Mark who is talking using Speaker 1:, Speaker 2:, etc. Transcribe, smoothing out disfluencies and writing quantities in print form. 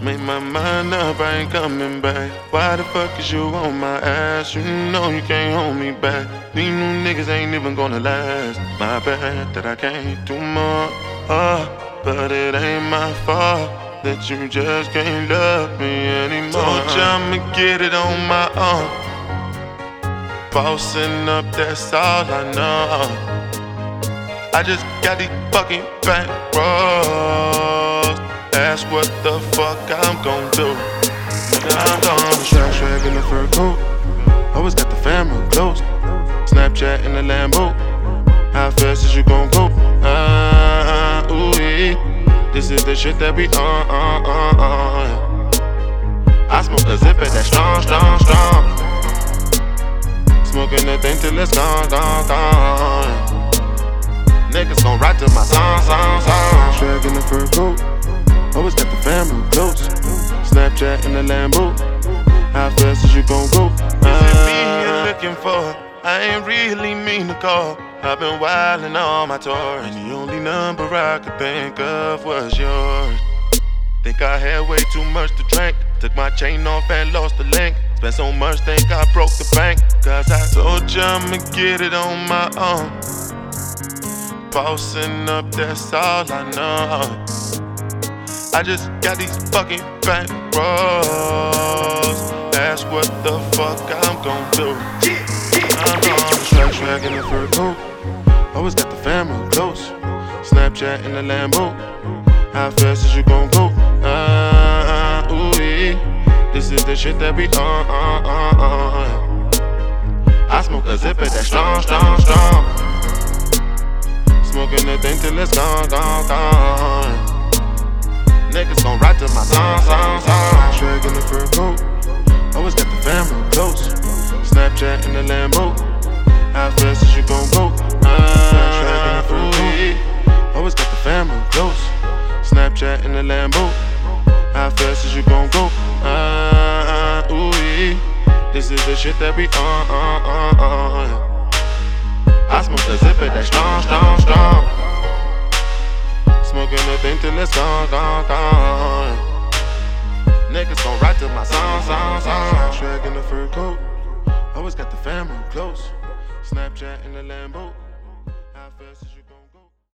Speaker 1: Made my mind up, I ain't coming back. Why the fuck is you on my ass? You know you can't hold me back. These new niggas ain't even gonna last. My bad that I can't do more. But it ain't my fault that you just can't love me anymore. Told you I'ma get it on my own. Bossing up, that's all I know. I just got these fucking bankrolls. That's what the fuck I'm gon' do. Nigga, I'm gon' swag in the fur coat. Always got the family close. Snapchat in the Lambo. How fast is you gon' go? Ooh-wee. This is the shit that we on. I smoke a zipper that's strong. Smoking the thing till it's gone. Niggas gon' ride to my song. Swag in the fur coat. Always got the family close. Snapchat in the Lambo. How fast is you gon' go? Is it me you're looking for? I ain't really mean to call. I've been wildin' on my tour, and the only number I could think of was yours. Think I had way too much to drink. Took my chain off and lost the link. Spent so much, think I broke the bank. Cause I told you I'ma get it on my own. Bossing up, that's all I know. I just got these fucking bankrolls. That's what the fuck I'm gon' do. I'm gon' swag in the fur coat. Always got the family close. Snapchat in the Lambo. How fast is you gon' go? Ooh-wee. This is the shit that we on. I smoke a zipper that's strong. Smoking the thing till it's gone. Niggas gon' ride to my song. Swag in the fur coat. Always got the family close. Snapchat in the Lambo. How fast is you gon' go? Ooh-wee. Always got the family close. Snapchat in the Lambo. How fast is you gon' go? Ooh-wee. This is the shit that we on. I smoke the zipper that's strong. Smoking the thing till it's gone. Niggas gon' ride to my song. Swag in the fur coat. Always got the family close. Snapchat in the Lambo.